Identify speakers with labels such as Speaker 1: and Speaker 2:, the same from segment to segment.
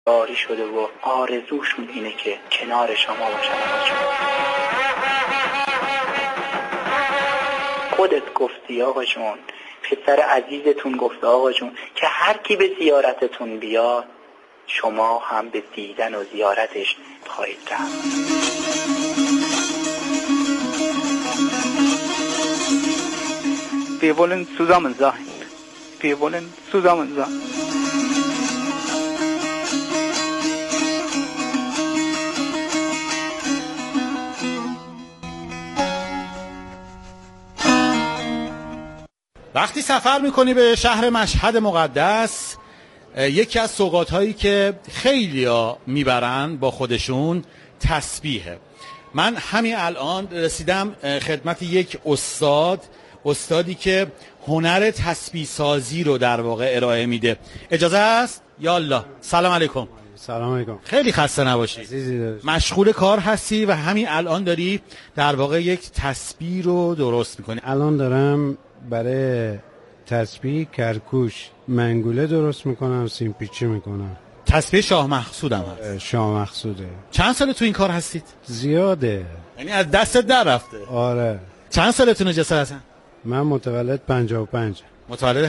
Speaker 1: داری شده و آرزوشون اینه که کنار شما باشن. خودت گفتی آقا جون، پسر عزیزتون گفته آقا جون که هر کی به زیارتتون بیاد شما هم به دیدن و زیارتش خواهید رفت. Wir wollen zusammen sein. Wir wollen zusammen sein.
Speaker 2: وقتی سفر میکنی به شهر مشهد مقدس، یکی از سوغات‌هایی که خیلیا میبرن با خودشون تسبیحه. من همین الان رسیدم خدمت یک استادی که هنر تسبیح سازی رو در واقع ارائه میده. اجازه هست؟ یا الله. سلام علیکم.
Speaker 3: سلام علیکم.
Speaker 2: خیلی خسته نباشی. مشغول کار هستی و همین الان داری در واقع یک تسبیح رو درست میکنی.
Speaker 3: الان دارم برای تسبیح کرکوش منگوله درست میکنم، سیمپیچی میکنم.
Speaker 2: تسبیح شاه مقصودم هست.
Speaker 3: شاه مقصوده.
Speaker 2: چند سال تو این کار هستید؟
Speaker 3: زیاده.
Speaker 2: یعنی از دستت در رفته؟
Speaker 3: آره.
Speaker 2: چند سالتونه جسارتاً؟
Speaker 3: من متولد 55.
Speaker 2: متولد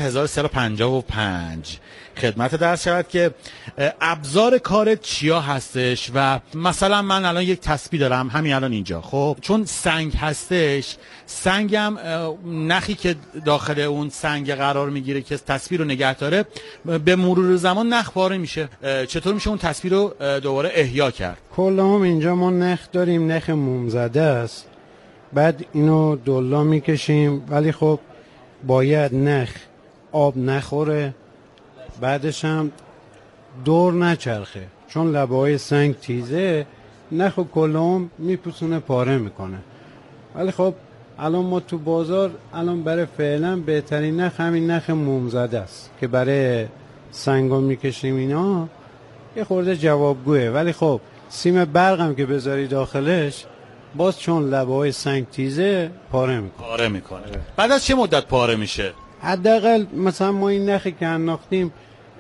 Speaker 2: 1355. خدمت درس شود که ابزار کارت چیا هستش و مثلا من الان یک تسبیح دارم همین الان اینجا، خب چون سنگ هستش، سنگم نخی که داخل اون سنگ قرار میگیره که تسبیح رو نگه داره به مرور زمان نخ پاره میشه. چطور میشه اون تسبیح رو دوباره احیا کرد؟
Speaker 3: کلهم اینجا ما نخ داریم، نخ موم زده است، بعد اینو دلا میکشیم، ولی خب باید نخ آب نخوره، بعدش هم دور نچرخه، چون لبه های سنگ تیزه، نخ و کلهم میپوسونه پاره میکنه. ولی خب الان ما تو بازار الان برای فعلا بهترین نخ همین نخ موم زده است که برای سنگا میکشیم. اینا یه خورده جوابگوه، ولی خب سیم برقم که بذاری داخلش باز چون لبه های سنگ تیزه پاره میکنه.
Speaker 2: بعد از چه مدت پاره میشه؟
Speaker 3: حداقل مثلا ما این نخی که انداختیم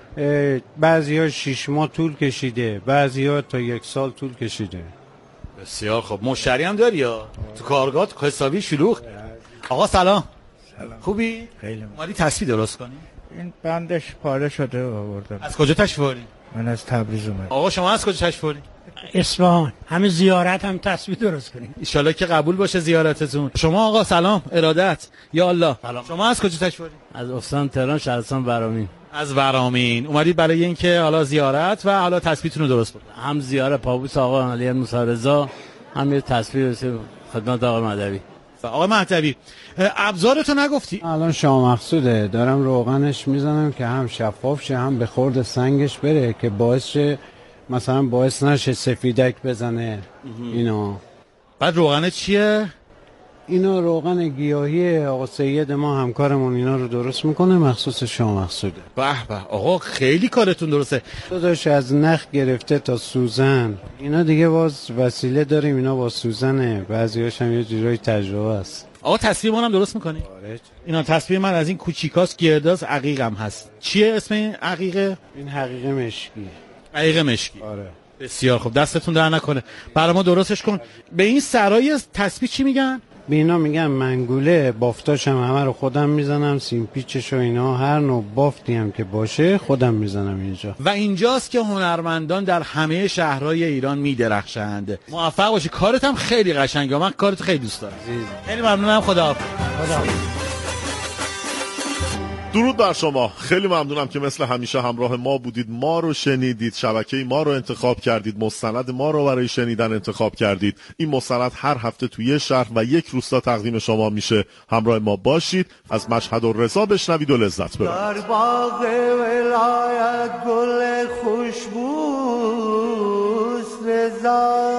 Speaker 3: بعضی‌ها 6 ماه طول کشیده، بعضی‌ها تا 1 سال طول کشیده.
Speaker 2: بسیار خب. مشتری هم داری یا تو کارگاه حسابی شلوغ؟ آقا سلام. خوبی؟
Speaker 4: خیلی.
Speaker 2: مالی تسبیح درست کنی؟
Speaker 4: این بندش پاره شده آوردم.
Speaker 2: از کجا تشریف آوردی؟
Speaker 4: من از تبریز اومدم.
Speaker 2: آقا شما از کجا تشریف آوردی؟
Speaker 5: اصفهان. همه زیارت هم تسبیح درست کنیم
Speaker 2: ان شاءالله که قبول باشه زیارتتون. شما آقا سلام، ارادت. یا الله.
Speaker 6: سلام.
Speaker 2: شما از کجا تشریف آوردی؟
Speaker 6: از استان تهران، شهرستان ورامین.
Speaker 2: از ورامین اومدید برای اینکه حالا زیارت و حالا تسبیحتون رو درست کنید.
Speaker 6: هم زیارت پابوس آقا علی موسی رضا، هم یه تسبیح رسید خدمت آقا مهدوی.
Speaker 2: آقا مهدوی ابزارتو نگفتی؟
Speaker 3: الان شاه مقصوده، دارم روغنش میزنم که هم شفاف شه، هم به خورد سنگش بره که باعث شه مثلا باعث نشه سفیدک بزنه اینا.
Speaker 2: بعد روغن چیه؟
Speaker 3: اینا روغن گیاهی آقا سید ما همکارمون اینا رو درست میکنه، مخصوص شاه مقصوده.
Speaker 2: به به آقا خیلی کارتون درسته.
Speaker 3: داداش از نخ گرفته تا سوزن اینا دیگه باز وسیله داریم، اینا با سوزنه، بعضیاش هم یه جورایی تجربه است.
Speaker 2: آقا تسبیح ما هم درست میکنی؟
Speaker 3: آره.
Speaker 2: اینا تسبیح من از این کوچیکاست، گرداست، عقیقم هست. چیه اسم این عقیقه؟
Speaker 3: این حقیقه مشکی.
Speaker 2: عقیقه مشکی.
Speaker 3: آره.
Speaker 2: بسیار خوب، دستتون در نکنه. برای ما درستش کن. به این سرای تسبیح چی میگن؟
Speaker 3: به اینا میگن منگوله. بافتاش هم همه رو خودم میزنم، سیمپیچش و اینا، هر نوع بافتی هم که باشه خودم میزنم اینجا.
Speaker 2: و اینجاست که هنرمندان در همه شهرهای ایران میدرخشند. موفق باشی. کارت هم خیلی قشنگه، من کارت خیلی دوست دارم. خیلی ممنونم. خداحافظ.
Speaker 7: درود بر شما. خیلی ممنونم که مثل همیشه همراه ما بودید، ما رو شنیدید، شبکه ما رو انتخاب کردید، مستند ما رو برای شنیدن انتخاب کردید. این مستند هر هفته توی یه شهر و یک روستا تقدیم شما میشه. همراه ما باشید، از مشهد و رضا بشنوید و لذت ببرید.
Speaker 8: در باغ ولایت گل خوشبوست رضا،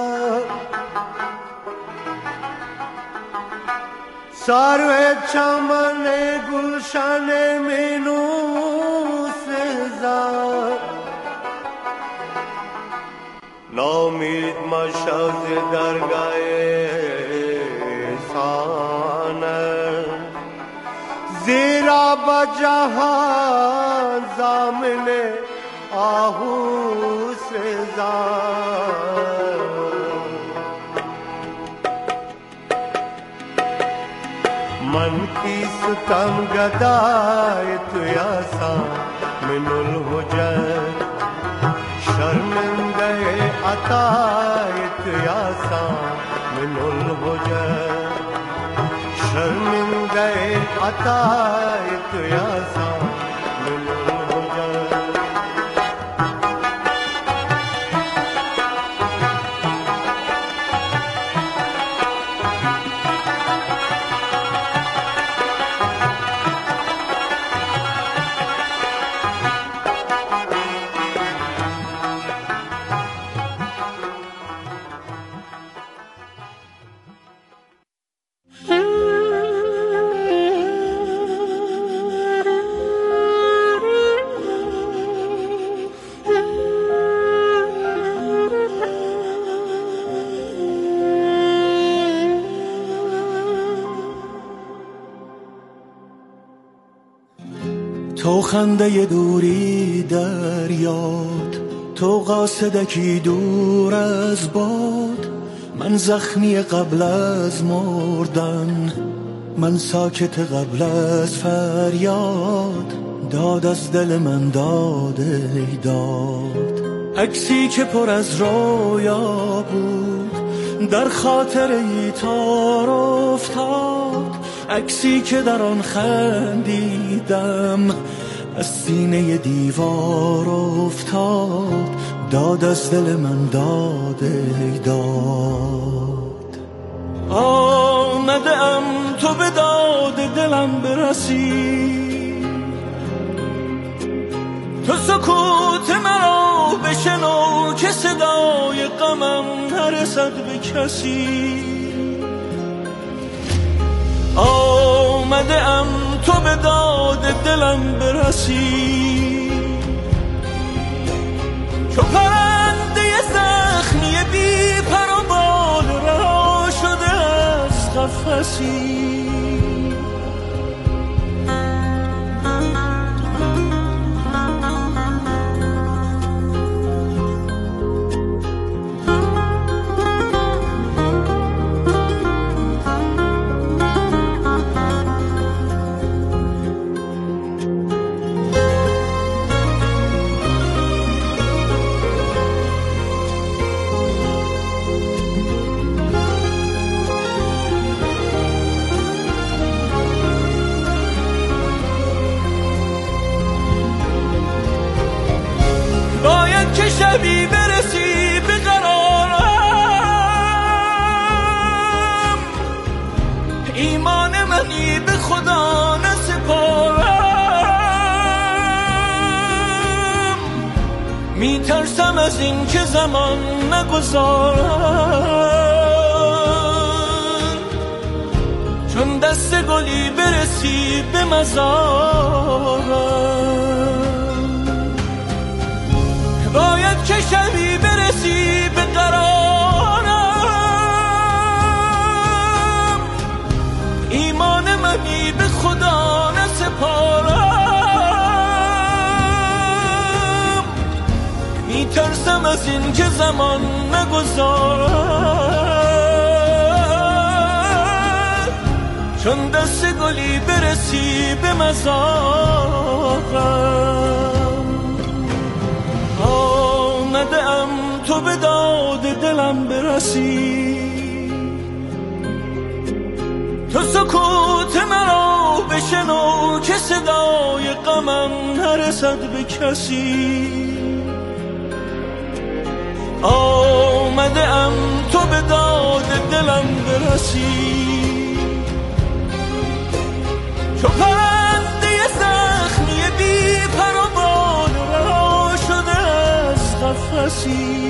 Speaker 8: سرو چمن گلشن مینوس رضا، نامید مشاز درگاه سانه، زیرا با جهان زامن آهوس زار من کی ستم گدای تو یاسا من الحجر شرمنده عطای تو یاسا من الحجر شرمنده عطای تو یاسا من الحجر
Speaker 9: تو خنده دوری در یاد، تو قاصدکی دور از باد، من زخمی قبل از مردن، من ساکت قبل از فریاد، داد از دل من داد ای داد. عکسی که پر از رویا بود در خاطر ای تار افتاد، عکسی که در آن خندیدم از سینه دیوار افتاد، داد از دل من داد ای داد. آمده ام تو به داد دلم برسی، تو سکوت مرا بشنو که صدای غمم نرسد به کسی. آمده ام تو به داد دلم برسی، چو پرنده زخمی بی پر و بال رها شده از قفسی. که شبی برسی به قرارم، ایمان منی به خدا نسپارم، میترسم از این که زمان نگذارم، چون دست گلی برسی به مزارم. باید که شبی برسی به قرارم، ایمان منی به خدا نسپارم، میترسم از این که زمان نگذارم، چون دست گلی برسی به مزارم. آمده ام تو به داد دلم برسی، تو سکوت مرا بشنو که صدای غمم نرسد به کسی. آمده ام تو به داد دلم برسی، چو پرنده زخمی بی پر و بال رها شده از قفسی.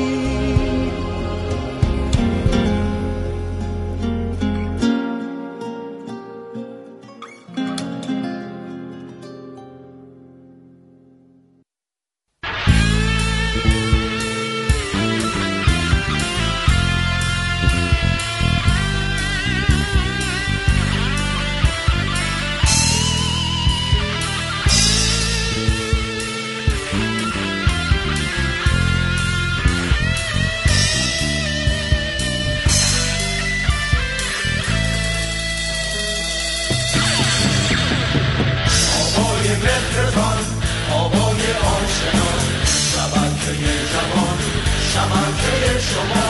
Speaker 9: شبکه شما.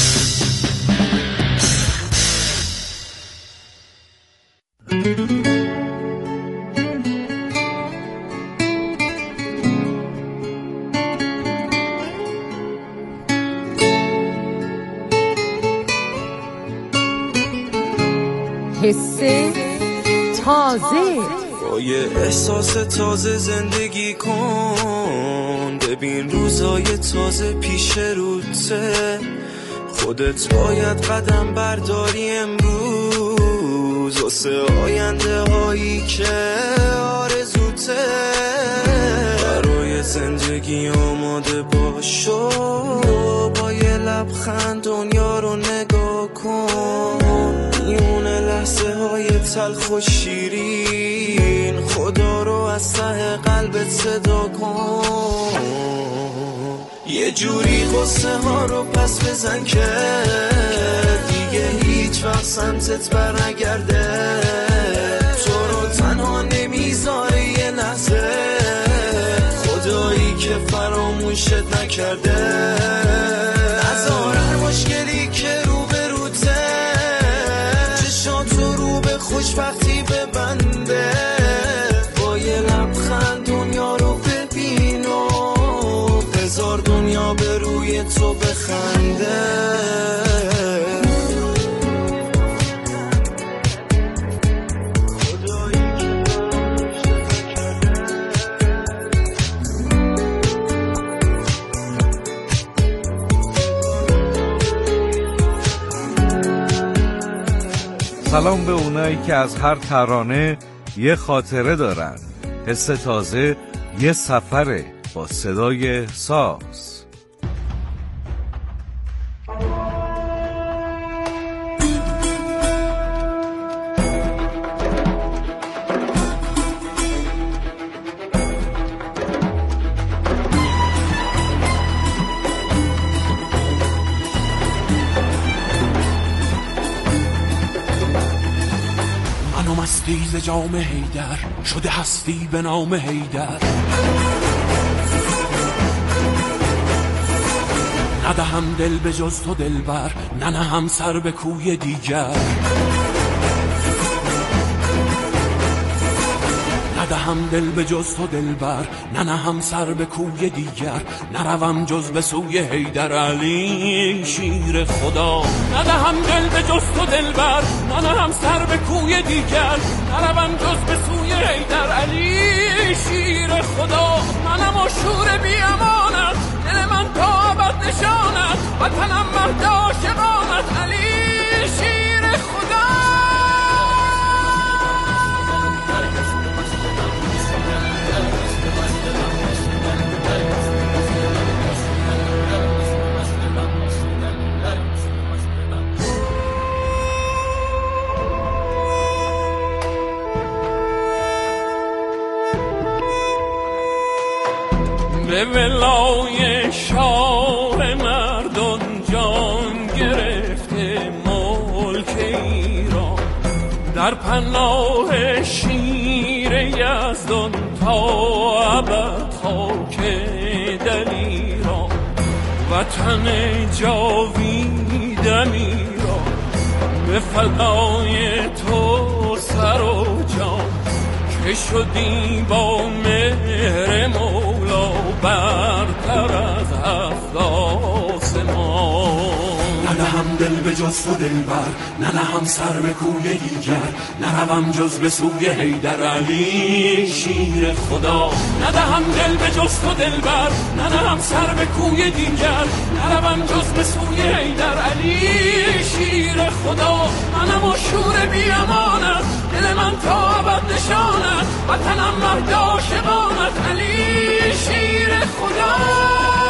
Speaker 10: حس تازه.
Speaker 9: با یه احساس تازه زندگی کن، ببین روزای تازه پیش روته، خودت باید قدم برداری امروز واسه آینده هایی که آرزوته. برای زندگی آماده باشو، با یه لبخند دنیا رو نگاه کن، میونه لحظه های تلخ و شیرین، خدا رو از ته قلبت صدا کن. یه جوری قصه ها رو پس بزن که دیگه هیچ وقت سمتت برنگرده، تو رو تنها نمیذاره یه لحظه، خدایی که فراموشت نکرده. نذار هر مشکلی که رو به روته، چشاتو رو به خوشبختی ببنده، با یه لبخند دنیا رو ببین و هزار دنیا به روی تو بخنده.
Speaker 11: سلام به اونایی که از هر ترانه یه خاطره دارن. حس تازه یه سفره با صدای ساز.
Speaker 9: مستی ز جام حیدر شده هستی به نام حیدر، ندهم دل به جز تو دلبر، ننهم سر به کوی دیگر، ندهم دل به جز تو دلبر، ننهم سر به کوی دیگر، نروم جز به سوی حیدر علی شیر خدا. ندهم دل به جز تو دلبر، ننهم سر به کوی دیگر، نروم جز به سوی حیدر علی شیر خدا. منم و شور بی امانت، دل من تا ابد نشانت، وطنم مهد عاشقانت علی شیر خدا. به ولای شاه مردان جان گرفته ملک ایران، در پناه شیر یزدان تا ابد خاک دلیران، وطن جاویدم ایران، به فدای تو سر و جان، که شدی با مهر مولا برتر از هفت آسمان. ندهم دل به جز تو دلبر، ننهم سر به کوی دیگر، نروم جز به سوی حیدر علی شیر خدا. ندهم دل به جز تو دلبر، ننهم سر به کوی دیگر، نروم جز به سوی حیدر علی شیر خدا. منم و شور بی امانت، دل من تا ابد نشانت، وطنم مهد عاشقانت علی شیر خدا.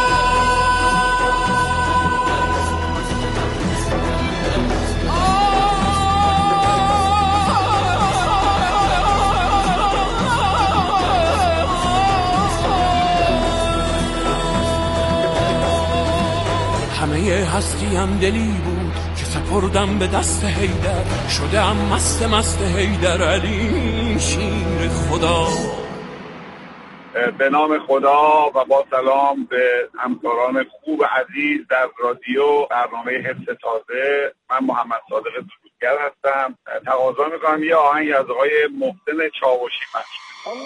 Speaker 9: همه هستیم دلی بود که سپردم به دست حیدر، شدم مست مست حیدر علی شیر خدا.
Speaker 12: به نام خدا و با سلام به همکاران خوب عزیز در رادیو برنامه حس تازه. من محمد صادق درودگر هستم. تقاضا میکنم یه آهنگ از آقای محسن چاوشی پخش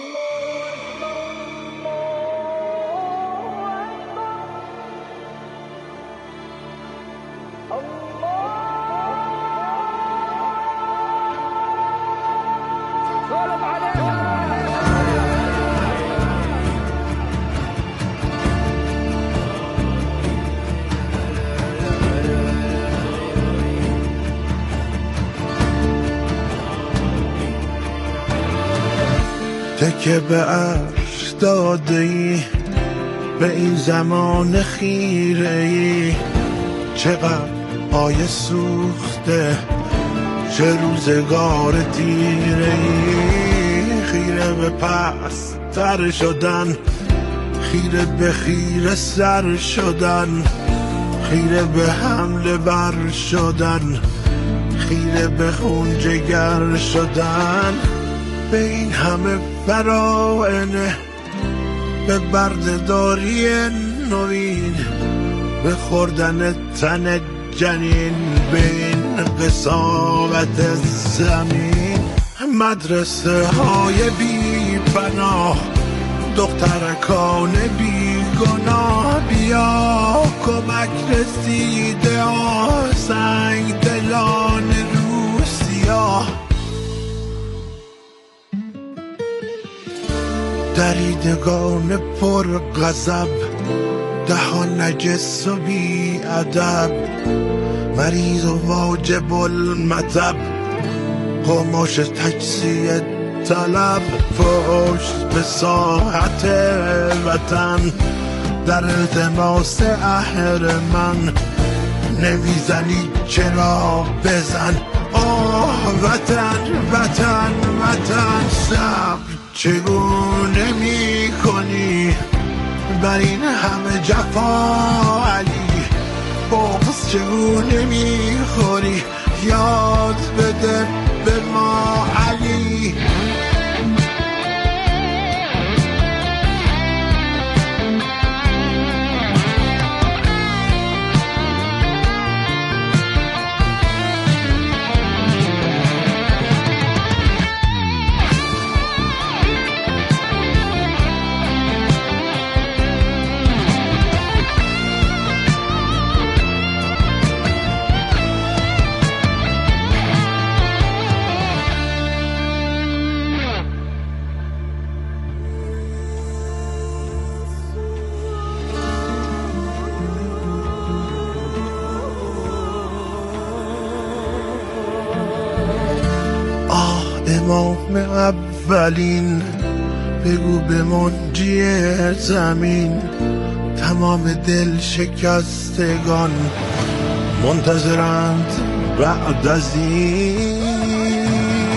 Speaker 13: تکه به عرش داده ای به این زمان خیره ای، چقدر آیه سوخته چه روزگار تیره ای، خیره به پس تر شدن، خیره به خیره سر شدن، خیره به حمله بر شدن، خیره به خون جگر شدن، به این همه فراعنه، به بردهداری نوین، به خوردن تن جنین، به این قساوت زمین، مدرسه های بی پناه، دخترکان بی گناه، بیا کمک رسیده ها، سنگ دلان روسیا، دریدگان پر غضب، دهان نجس و بی ادب، مریض و واجب المطب، قماش تجزیه طلب، پشت به ساحت وطن، در التماس اهرمن، نمیزنی چرا بزن، آه وطن وطن وطن، صبر چگونه می کنی بر این همه جفا علی، بغض چگونه می خوری یاد بده به ما علی. امام اولین، بگو به منجی زمین، تمام دل شکستگان منتظرند بعد از این،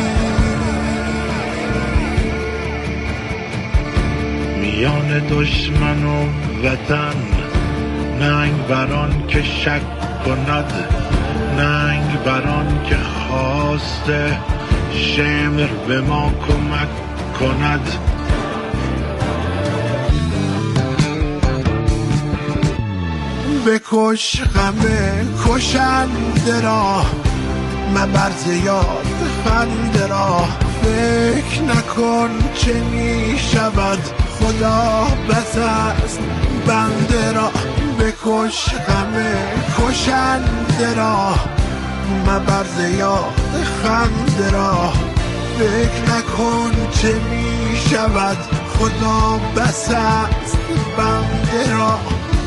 Speaker 13: میان دشمن و وطن، ننگ بران که شک کند، ننگ بران که خواسته شمر به ما کمک کند، بکش غم کشنده را، مبر زیاد خنده را، فکر نکن چه می شود خدا بس است بنده را، بکش غم کشنده را، مبر زیاد خنده را، فکر نکن چه می شود خدا بس است بنده را.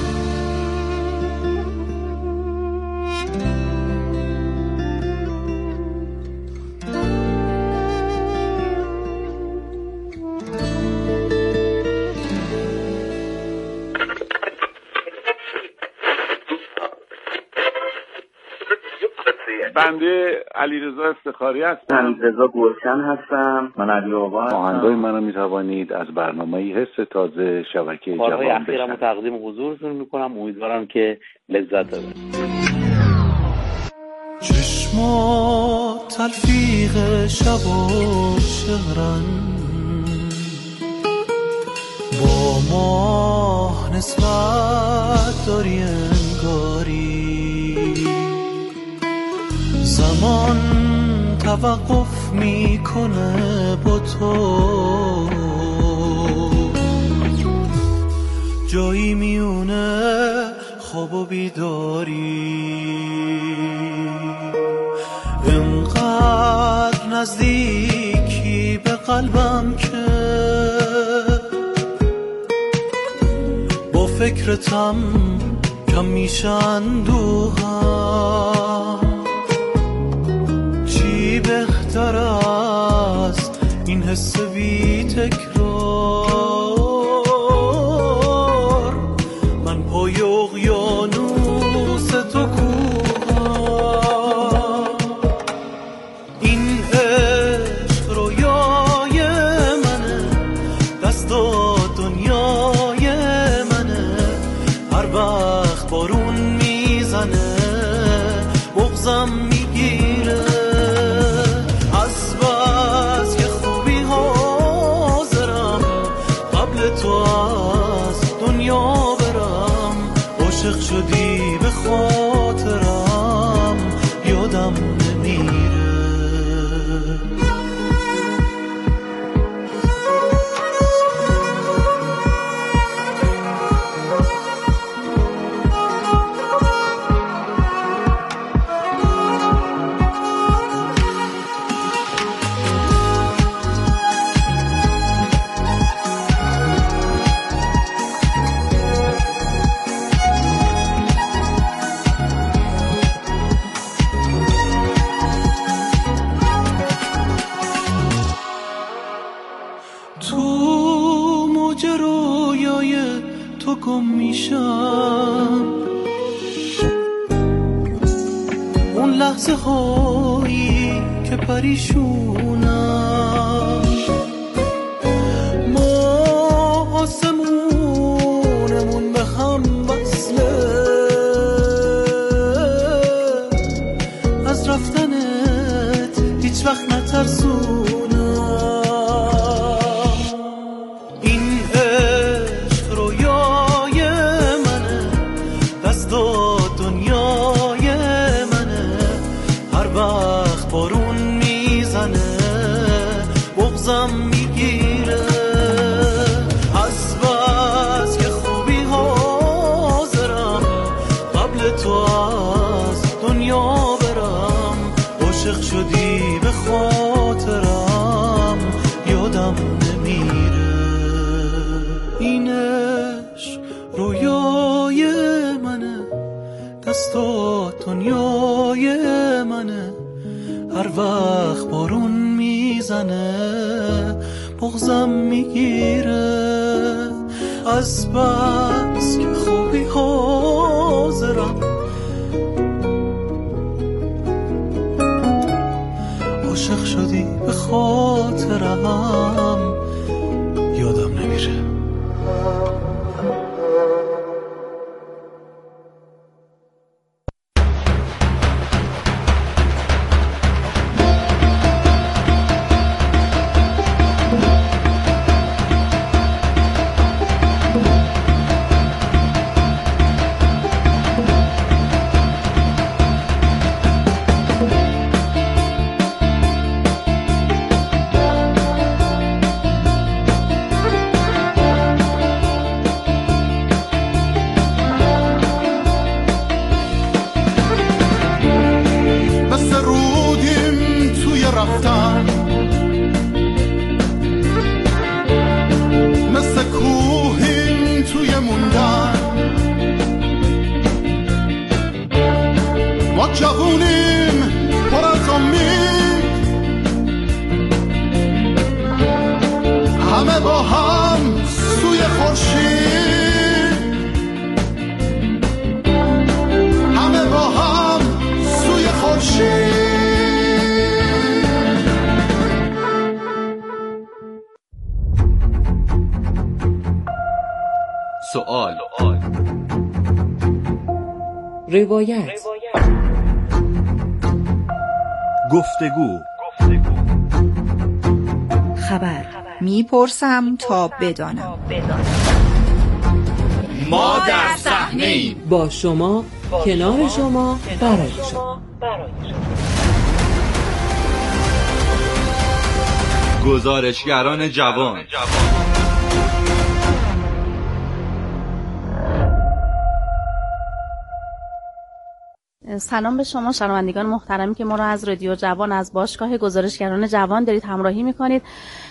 Speaker 12: بنده علیرضا افتخاری هستم.
Speaker 14: علیرضا گلشن هستم.
Speaker 15: من علی آقا هستم. آهنگای منو میتوانید از برنامه حس تازه شبکه جوان بشنوید.
Speaker 16: اخیرمو تقدیم حضورتون میکنم. امیدوارم که لذت ببرید.
Speaker 8: چشما تلفیق شب و شهرن، با ما نسبت داری انگاری، زمان توقف میکنه با تو، جایی میونه خواب و بیداری، انقدر نزدیکی به قلبم که با فکرتم کم میشه اندوهم، چی بهتر از این حس بی تکرار، من پای اقیانوس تو کوهم، این عشق رویای منه، دست دنیای منه، هر وقت بارون میزنه بغضم میگیره، از بس که خوبی حاضرم قبل تو از دنیا برم، عاشق شدی به خاطرم یادم نمیره. تو موج رویای تو گم میشم، اون لحظه هایی که پریشونم، ما آسمونمون به هم وصله، از رفتنت هیچ وقت نترسونم، بغضم میگیره، از بس که خوبی حاضرم قبل تو از دنیا برم، عاشق شدی به خاطرم یادم نمیره، این عشق رویای منه، دستات دنیای منه، هر وقت بارون میزنه بغضم میگیره، از بس که خوبی حاضرم عاشق شدی به خاطرم یادم نمیره.
Speaker 13: جوونیم پر از امید، همه با هم سوی خورشید، همه با هم سوی خورشید.
Speaker 11: سوال،
Speaker 10: روایت،
Speaker 11: گفتگو،
Speaker 10: خبر
Speaker 17: میپرسم تا بدانم.
Speaker 9: ما در صحنه‌ایم،
Speaker 10: با شما، کنار شما، برای شما.
Speaker 11: گزارشگران جوان.
Speaker 18: سلام به شما شنوندگان محترمی که ما را از رادیو جوان از باشگاه گزارشگران جوان دارید همراهی میکنید.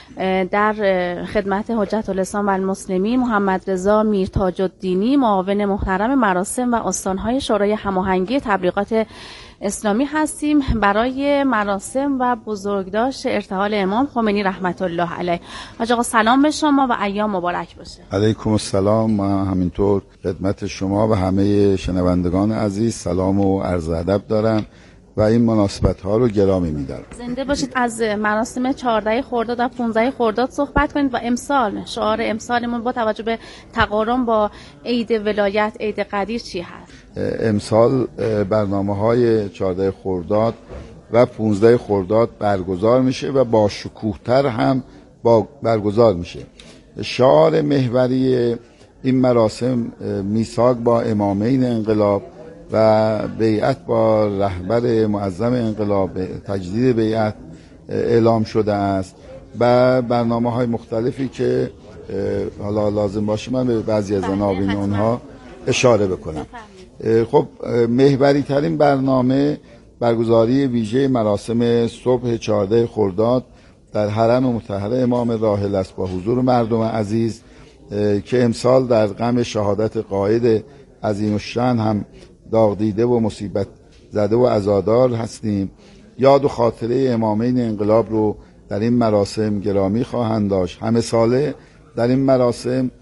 Speaker 18: در خدمت حجت الاسلام و المسلمین محمد رضا میرتاج الدینی، معاون محترم مراسم و آستانهای شورای هماهنگی تبلیغات اسلامی هستیم برای مراسم و بزرگداشت ارتحال امام خمینی رحمت الله علیه. حاج آقا سلام به شما و ایام مبارک باشه.
Speaker 19: علیکم السلام. ما همینطور خدمت شما و همه شنوندگان عزیز سلام و عرض ادب دارم و این مناسبت ها رو گرامی می‌دارم.
Speaker 18: زنده باشید. از مراسم 14 خرداد و 15 خرداد صحبت کنید و امسال شعار امسالمون با توجه به تقارن با عید ولایت، عید قدیر چی هست؟
Speaker 19: امسال برنامه‌های 14 خرداد و 15 خرداد برگزار میشه و با شکوه‌تر هم برگزار میشه. شعار محوری این مراسم میثاق با امامین انقلاب و بیعت با رهبر معظم انقلاب، تجدید بیعت اعلام شده است و برنامه‌های مختلفی که حالا لازم باشه من به بعضی از عناوین اونها اشاره بکنم. خب محوری ترین برنامه برگزاری ویژه مراسم صبح 14 خرداد در حرم مطهر امام راحل است با حضور مردم عزیز که امسال در غم شهادت قائد عظیم الشأن هم داغ دیده و مصیبت زده و عزادار هستیم. یاد و خاطره امامین انقلاب رو در این مراسم گرامی خواهند داشت. همه ساله در این مراسم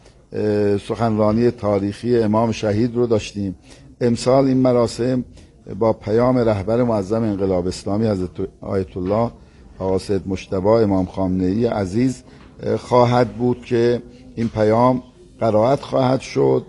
Speaker 19: سخنرانی تاریخی امام شهید رو داشتیم. امسال این مراسم با پیام رهبر معظم انقلاب اسلامی حضرت آیت الله آقا سید مجتبی امام خامنه‌ای عزیز خواهد بود که این پیام قرائت خواهد شد.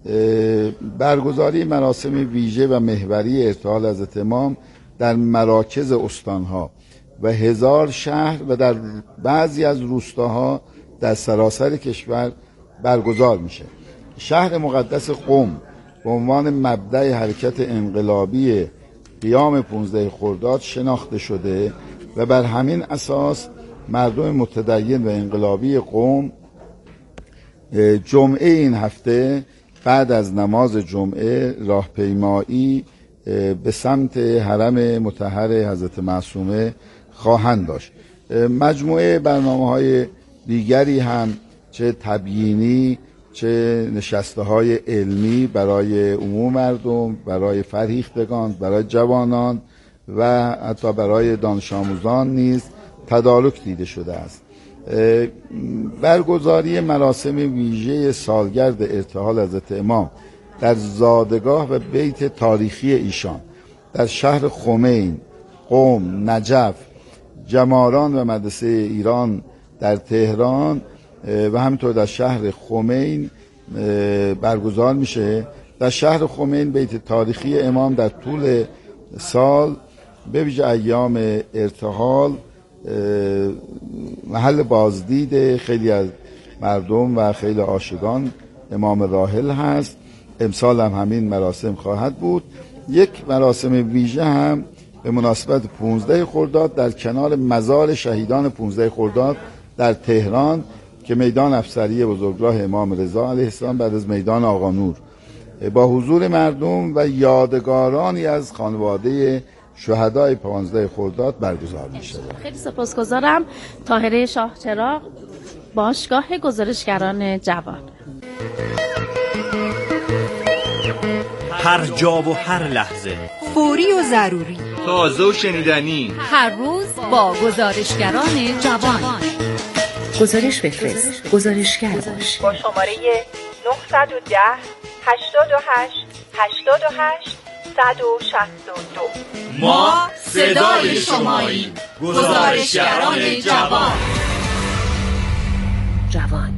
Speaker 19: برگزاری مراسم ویژه و محوری ارتحال حضرت امام در مراکز استانها و 1000 شهر و در بعضی از روستاها در سراسر کشور برگزار میشه. شهر مقدس قم به عنوان مبدأ حرکت انقلابی قیام 15 خرداد شناخته شده و بر همین اساس مردم متدین و انقلابی قم جمعه این هفته بعد از نماز جمعه راهپیمایی به سمت حرم مطهر حضرت معصومه خواهند داشت. مجموعه برنامه‌های دیگری هم چه تبیینی چه نشسته‌های علمی برای عموم مردم، برای فرهیختگان، برای جوانان و حتی برای دانش آموزان نیز تدارک دیده شده است. برگزاری مراسم ویژه سالگرد ارتحال حضرت امام در زادگاه و بیت تاریخی ایشان در شهر خمین، قم، نجف، جماران و مدرسه ایران در تهران و همینطور در شهر خمین برگزار میشه. در شهر خمین بیت تاریخی امام در طول سال به ویژه ایام ارتحال محل بازدید خیلی از مردم و خیلی عاشقان امام راحل هست. امسال هم همین مراسم خواهد بود. یک مراسم ویژه هم به مناسبت 15 خرداد در کنار مزار شهیدان 15 خرداد در تهران که میدان افسری بزرگراه امام رضا علیه السلام بعد از میدان آقا نور با حضور مردم و یادگارانی از خانواده شهدای 15 خرداد برگزار میشه.
Speaker 18: خیلی سپاسگزارم. طاهره شاه چراغ، باشگاه گزارشگران جوان.
Speaker 20: هر جا و هر لحظه،
Speaker 17: فوری و ضروری،
Speaker 20: تازه و شنیدنی،
Speaker 17: هر روز با گزارشگران جوان.
Speaker 10: گزارش بفرست، گزارشگر باش.
Speaker 17: با شماره 910 88 88 162.
Speaker 20: ما صدای شماییم. گزارشگران جوان.